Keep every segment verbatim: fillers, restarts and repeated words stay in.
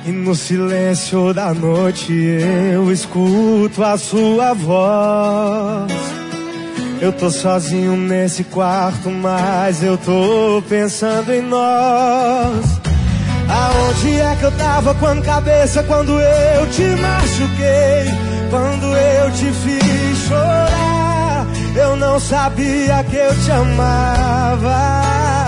E no silêncio da noite eu escuto a sua voz. Eu tô sozinho nesse quarto, mas eu tô pensando em nós. Aonde é que eu tava quando cabeça, quando eu te machuquei, quando eu te fiz chorar? Eu não sabia que eu te amava.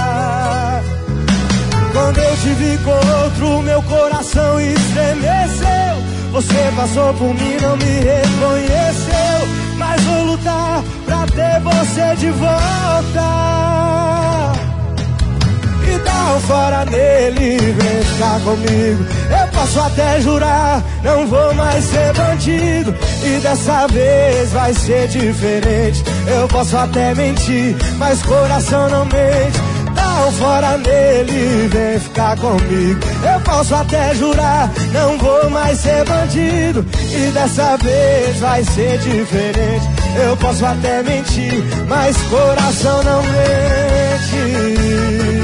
Quando eu te vi com outro, meu coração estremeceu. Você passou por mim, não me reconheceu, mas vou lutar pra ter você de volta. E dá um fora nele, vem ficar comigo. Eu posso até jurar, não vou mais ser bandido. E dessa vez vai ser diferente. Eu posso até mentir, mas coração não mente. Dá um fora nele, vem ficar comigo. Eu posso até jurar, não vou mais ser bandido. E dessa vez vai ser diferente. Eu posso até mentir, mas coração não mente.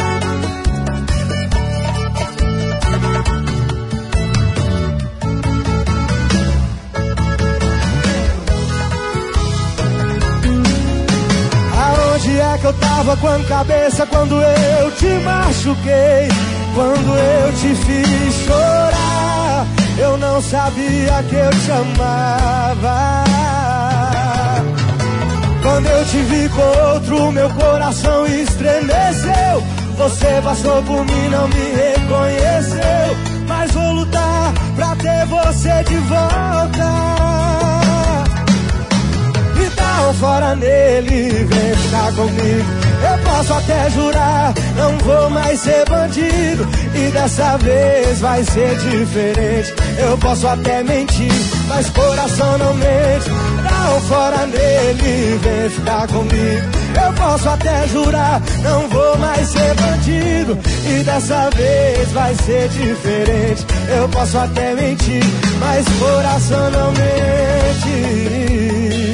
Aonde é que eu tava quando cabeça, quando eu te machuquei, quando eu te fiz chorar? Eu não sabia que eu te amava. Quando eu te vi com outro, meu coração estremeceu. Você passou por mim, não me reconheceu, mas vou lutar pra ter você de volta. E dá um fora nele, vem ficar comigo. Eu posso até jurar, não vou mais ser bandido. E dessa vez vai ser diferente. Eu posso até mentir, mas coração não mente. Dá um fora nele, vem ficar comigo. Eu posso até jurar, não vou mais ser bandido. E dessa vez vai ser diferente. Eu posso até mentir, mas coração não mente.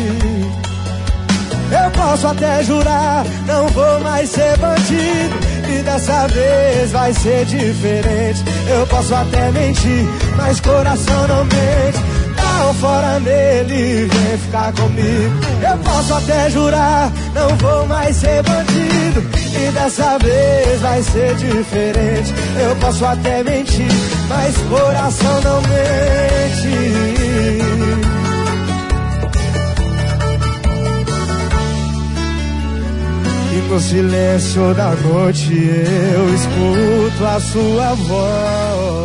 Eu posso até jurar, não vou mais ser bandido. E dessa vez vai ser diferente. Eu posso até mentir, mas coração não mente. Dá um fora nele, vem ficar comigo. Eu posso até jurar, não vou mais ser bandido. E dessa vez vai ser diferente. Eu posso até mentir, mas coração não mente. E no silêncio da noite eu escuto a sua voz.